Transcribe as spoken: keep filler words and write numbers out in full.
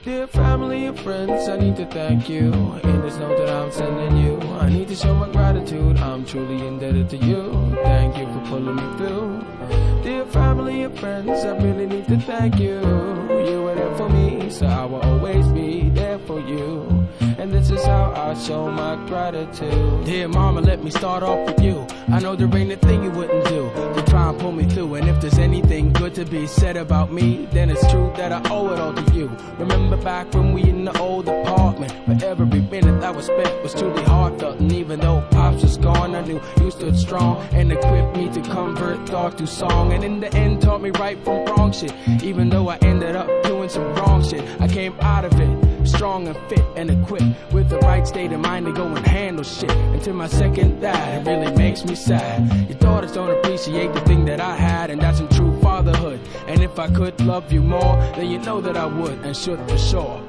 Dear family and friends, I need to thank you. In this note that I'm sending you, I need to show my gratitude. I'm truly indebted to you. Thank you for pulling me through. Dear family and friends, I really need to thank you. You were there for me, so I will always be there for you. And this is how I show my gratitude. Dear mama, let me start off with you. I know there ain't a thing you wouldn't do to try and pull me through. And if there's anything good to be said about me, then it's true that I owe it all to you. Remember back when we in the old apartment, where every minute that was spent was truly heartfelt. And even though Pops was gone, I knew you stood strong and equipped me to convert thought to song. And in the end taught me right from wrong shit. Even though I ended up doing some wrong shit, I came out of it strong and fit and equipped with the right state of mind to go and handle shit. And to my second that, it really makes me sad. Your daughters don't appreciate the thing that I had, and that's some true fatherhood. And if I could love you more, then you know that I would and should for sure.